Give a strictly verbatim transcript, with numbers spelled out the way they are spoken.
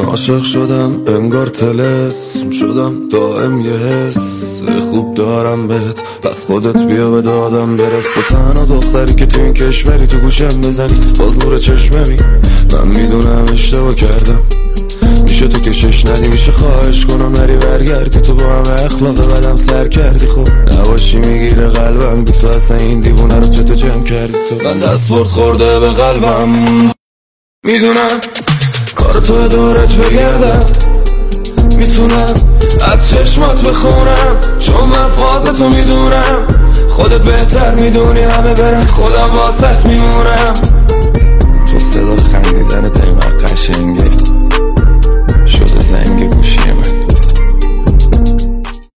عاشق شدم انگار طلسم شدم دائم یه حس خوب دارم بهت پس خودت بیا به دادم برس. تو تنها دختری که تو این کشوری تو گوشم بزنی باز نور چشممی. من میدونم اشتباه کردم میشه تو کشش ندی میشه خواهش کنم نری برگردی تو با همه اخلاق بدم سر کردی. خب نباشی میگیره قلبم بی تو اصلا این دیوونه رو چطور جمع کردی تو. من دستبرد خورده به قلبم میدونم کار تو دورت بگردم میتونم از چشمات بخونم چون من فاز تو میدونم خودت بهتر میدونی همه برن خودم واسط میمونم. تو صدا خندیدن تیمه قشنگه